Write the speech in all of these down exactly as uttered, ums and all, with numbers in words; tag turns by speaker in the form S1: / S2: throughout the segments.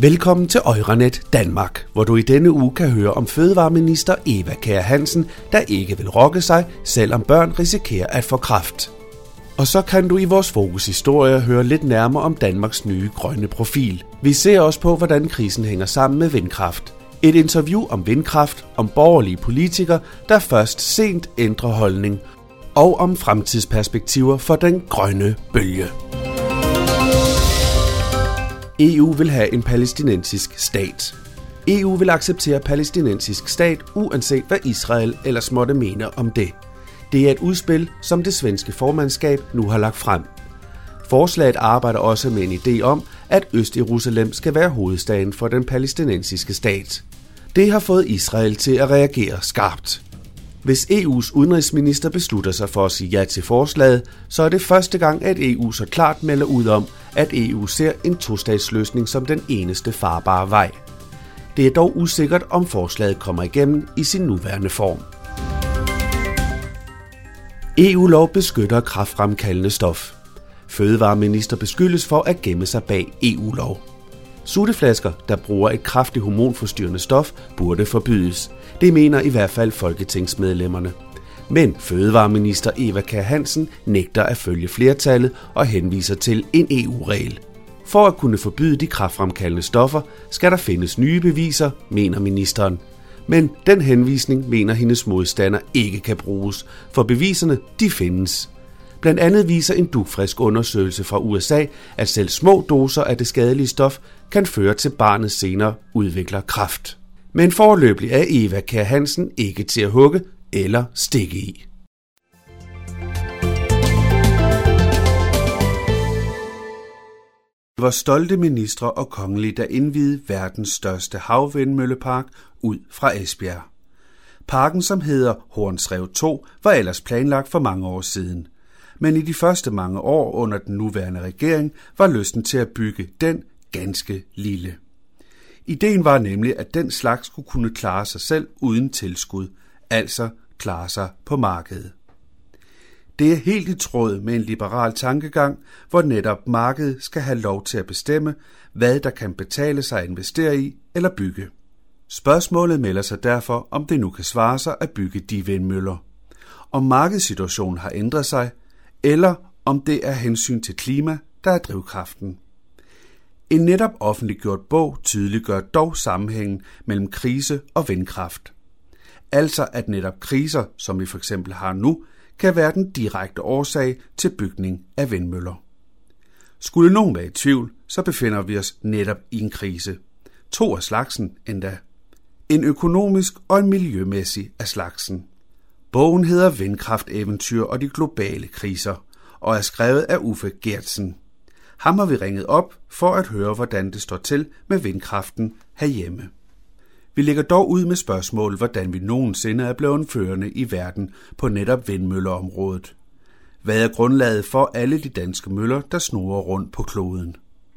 S1: Velkommen til Euranet Danmark, hvor du i denne uge kan høre om fødevareminister Eva Kjer Hansen, der ikke vil rokke sig, selvom børn risikerer at få kræft. Og så kan du i vores fokushistorie høre lidt nærmere om Danmarks nye grønne profil. Vi ser også på, hvordan krisen hænger sammen med vindkraft. Et interview om vindkraft, om borgerlige politikere, der først sent ændrer holdning, og om fremtidsperspektiver for den grønne bølge. E U vil have en palæstinensisk stat. E U vil acceptere palæstinensisk stat, uanset hvad Israel ellers måtte mene om det. Det er et udspil, som det svenske formandskab nu har lagt frem. Forslaget arbejder også med en idé om, at Øst-Jerusalem skal være hovedstaden for den palæstinensiske stat. Det har fået Israel til at reagere skarpt. Hvis E U's udenrigsminister beslutter sig for at sige ja til forslaget, så er det første gang, at E U så klart melder ud om, at E U ser en tostatsløsning som den eneste farbare vej. Det er dog usikkert, om forslaget kommer igennem i sin nuværende form. E U-lov beskytter kræftfremkaldende stof. Fødevareminister beskyldes for at gemme sig bag E U-lov. Sutteflasker, der bruger et kraftigt hormonforstyrrende stof, burde forbydes. Det mener i hvert fald folketingsmedlemmerne. Men fødevareminister Eva Kjer Hansen nægter at følge flertallet og henviser til en E U-regel. For at kunne forbyde de kræftfremkaldende stoffer, skal der findes nye beviser, mener ministeren. Men den henvisning mener hendes modstander ikke kan bruges, for beviserne de findes. Blandt andet viser en dugfrisk undersøgelse fra U S A, at selv små doser af det skadelige stof kan føre til barnet senere udvikler kræft. Men foreløbig er Eva Kjer Hansen ikke til at hugge eller stikke i. Det var stolte ministre og kongelige, der indviede verdens største havvindmøllepark ud fra Esbjerg. Parken, som hedder Hornsrev to, var ellers planlagt for mange år siden. Men i de første mange år under den nuværende regering var lysten til at bygge den ganske lille. Ideen var nemlig, at den slags skulle kunne klare sig selv uden tilskud, altså klare sig på markedet. Det er helt i tråd med en liberal tankegang, hvor netop markedet skal have lov til at bestemme, hvad der kan betale sig at investere i eller bygge. Spørgsmålet melder sig derfor, om det nu kan svare sig at bygge de vindmøller. Om markedssituationen har ændret sig, eller om det er hensyn til klima, der er drivkraften. En netop offentliggjort bog tydeliggør dog sammenhængen mellem krise og vindkraft. Altså at netop kriser, som vi for eksempel har nu, kan være den direkte årsag til bygning af vindmøller. Skulle nogen være i tvivl, så befinder vi os netop i en krise. To af slagsen endda. En økonomisk og en miljømæssig af slagsen. Bogen hedder Vindkrafteventyr og de globale kriser, og er skrevet af Uffe Geertsen. Ham har vi ringet op for at høre, hvordan det står til med vindkraften herhjemme. Vi lægger dog ud med spørgsmål, hvordan vi nogensinde er blevet førende i verden på netop vindmølleområdet. Hvad er grundlaget for alle de danske møller, der snurrer rundt på kloden?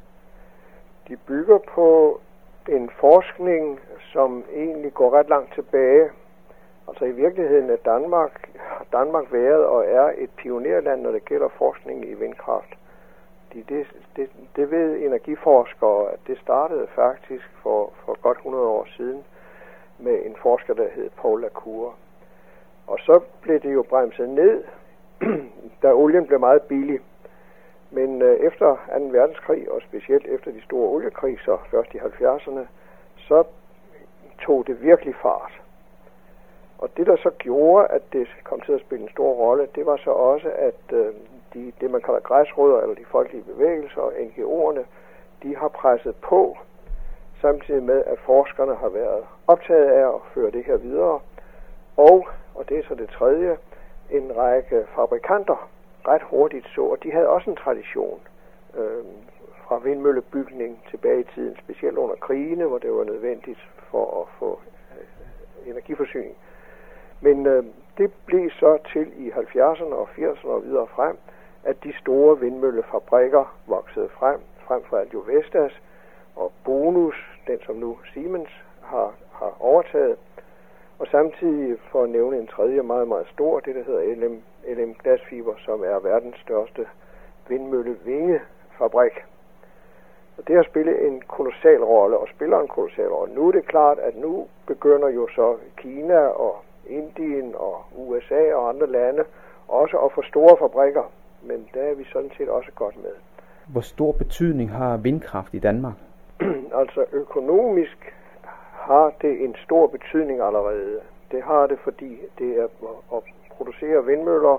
S2: De bygger på en forskning, som egentlig går ret langt tilbage. Altså i virkeligheden er Danmark, har Danmark været og er et pionerland, når det gælder forskning i vindkraft. De, det, det, det ved energiforskere, at det startede faktisk for, for godt hundrede år siden med en forsker, der hed Paul Lacour. Og så blev det jo bremset ned, da olien blev meget billig. Men øh, efter anden verdenskrig, og specielt efter de store oliekriser, først i halvfjerdserne, så tog det virkelig fart. Og det, der så gjorde, at det kom til at spille en stor rolle, det var så også, at øh, de, det, man kalder græsrødder, eller de folkelige bevægelser, og N G O'erne, de har presset på, samtidig med, at forskerne har været optaget af at føre det her videre. Og, og det er så det tredje, en række fabrikanter ret hurtigt så, og de havde også en tradition øh, fra vindmøllebygning tilbage i tiden, specielt under krigene, hvor det var nødvendigt for at få øh, energiforsyning. Men øh, det blev så til i halvfjerdserne og firserne og videre frem, at de store vindmøllefabrikker voksede frem, frem for alt jo Vestas og Bonus, den som nu Siemens har, har overtaget. Og samtidig, for at nævne en tredje meget, meget stor, det der hedder L M, L M Glasfiber, som er verdens største vindmøllevingefabrik. Og det har spillet en kolossal rolle, og spiller en kolossal rolle. Nu er det klart, at nu begynder jo så Kina og Indien og U S A og andre lande også at få store fabrikker, men der er vi sådan set også godt med.
S3: Hvor stor betydning har vindkraft i Danmark?
S2: Altså økonomisk har det en stor betydning allerede. Det har det, fordi det er at producere vindmøller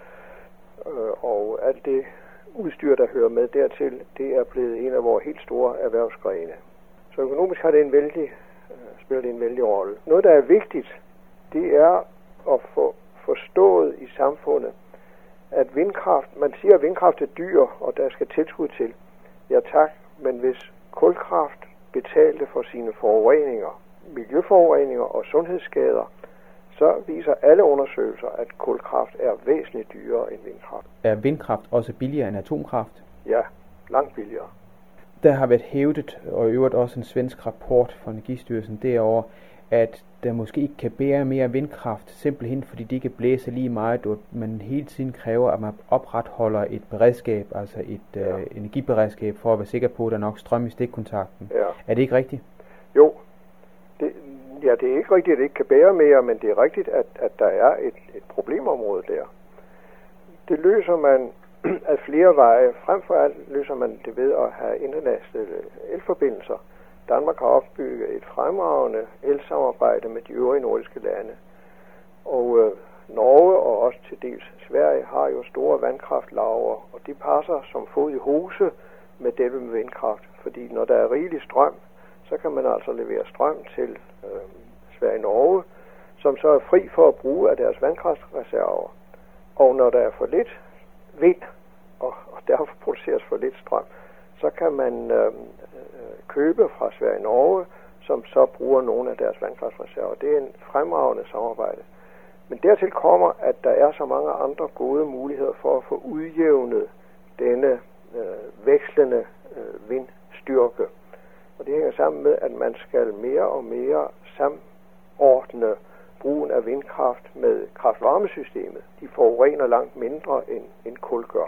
S2: øh, og alt det udstyr, der hører med dertil, det er blevet en af vores helt store erhvervsgrene. Så økonomisk har det en vældig, øh, spiller det en vældig rolle. Noget, der er vigtigt, det er at få forstået i samfundet, at vindkraft, man siger, at vindkraft er dyr, og der skal tilskud til. Ja tak, men hvis kulkraft betalte for sine forureninger, miljøforureninger og sundhedsskader, så viser alle undersøgelser, at kulkraft er væsentligt dyrere end vindkraft.
S3: Er vindkraft også billigere end atomkraft?
S2: Ja, langt billigere.
S3: Der har været hævdet, og i øvrigt også en svensk rapport fra Energistyrelsen derover, at der måske ikke kan bære mere vindkraft, simpelthen fordi det ikke blæser lige meget, og man hele tiden kræver, at man opretholder et beredskab, altså et ja. øh, energiberedskab, for at være sikker på, at der er nok strøm i stikkontakten. Ja. Er det ikke rigtigt?
S2: Jo. Det, ja, det er ikke rigtigt, at det ikke kan bære mere, men det er rigtigt, at, at der er et, et problemområde der. Det løser man af flere veje. Frem for alt løser man det ved at have internationale elforbindelser. Danmark har opbygget et fremragende elsamarbejde med de øvrige nordiske lande. Og øh, Norge og også til dels Sverige har jo store vandkraftlagre, og de passer som fod i hose med det med vindkraft. Fordi når der er rigelig strøm, så kan man altså levere strøm til øh, Sverige og Norge, som så er fri for at bruge af deres vandkraftreserver. Og når der er for lidt vind, og, og derfor produceres for lidt strøm, så kan man øh, købe fra Sverige og Norge, som så bruger nogle af deres vandkraftreserver. Det er en fremragende samarbejde. Men dertil kommer, at der er så mange andre gode muligheder for at få udjævnet denne øh, vekslende øh, vindstyrke. Og det hænger sammen med, at man skal mere og mere samordne brugen af vindkraft med kraft-varmesystemet. De forurener langt mindre end, end kul gør.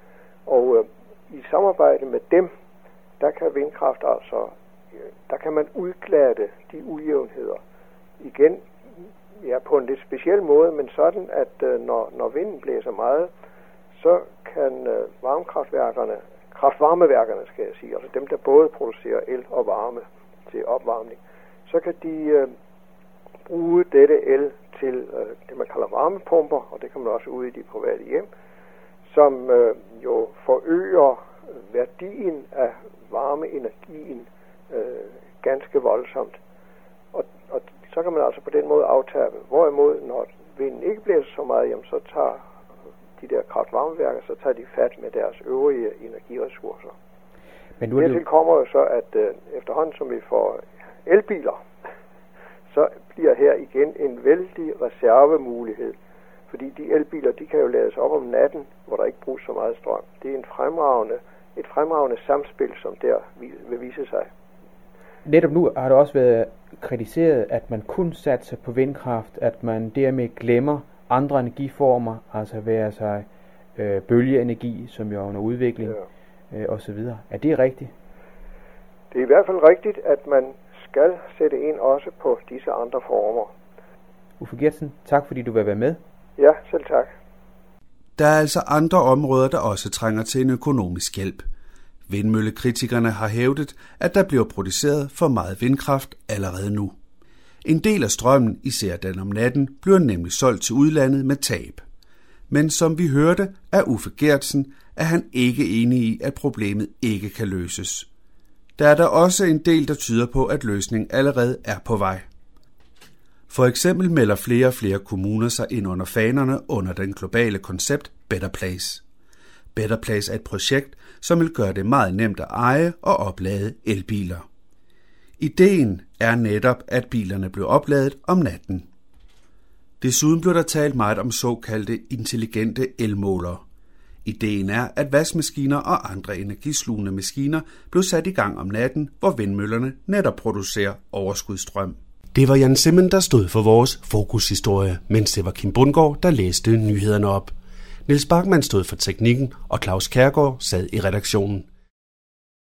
S2: Og øh, i samarbejde med dem, der kan vindkraft altså, der kan man udglatte de ujævnheder. Igen, ja, på en lidt speciel måde, men sådan, at øh, når, når vinden blæser meget, så kan øh, varmekraftværkerne, kraftvarmeværkerne skal jeg sige, altså dem, der både producerer el og varme til opvarmning, så kan de øh, bruge dette el til øh, det, man kalder varmepumper, og det kan man også ude i de private hjem, som øh, jo forøger værdien af varmeenergien øh, ganske voldsomt. Og, og så kan man altså på den måde aftabe. Hvorimod, når vinden ikke blæser så meget, jamen, så tager de der kraftvarmeværker, så tager de fat med deres øvrige energiressourcer. Men nu dertil kommer jo så, at øh, efterhånden som vi får elbiler, så bliver her igen en vældig reservemulighed. Fordi de elbiler, de kan jo lades op om natten, hvor der ikke bruges så meget strøm. Det er en fremragende, et fremragende samspil, som der vil vise sig.
S3: Netop nu har det også været kritiseret, at man kun satser på vindkraft, at man dermed glemmer andre energiformer, altså være sig øh, bølgeenergi, som jo er under udvikling, ja. øh, osv. Er det rigtigt?
S2: Det er i hvert fald rigtigt, at man skal sætte ind også på disse andre former.
S3: Uffe Geertsen, tak fordi du vil være med.
S2: Ja, selv tak.
S1: Der er altså andre områder, der også trænger til en økonomisk hjælp. Vindmøllekritikerne har hævdet, at der bliver produceret for meget vindkraft allerede nu. En del af strømmen, især den om natten, bliver nemlig solgt til udlandet med tab. Men som vi hørte af Uffe Geertsen, er han ikke enig i, at problemet ikke kan løses. Der er der også en del, der tyder på, at løsningen allerede er på vej. For eksempel melder flere og flere kommuner sig ind under fanerne under den globale koncept Better Place. Better Place er et projekt, som vil gøre det meget nemt at eje og oplade elbiler. Ideen er netop, at bilerne bliver opladet om natten. Desuden bliver der talt meget om såkaldte intelligente elmålere. Ideen er, at vaskemaskiner og andre energislugende maskiner bliver sat i gang om natten, hvor vindmøllerne netop producerer overskudsstrøm. Det var Jan Simmen, der stod for vores fokushistorie, mens det var Kim Bundgaard, der læste nyhederne op. Niels Bachmann stod for teknikken, og Claus Kjærgaard sad i redaktionen.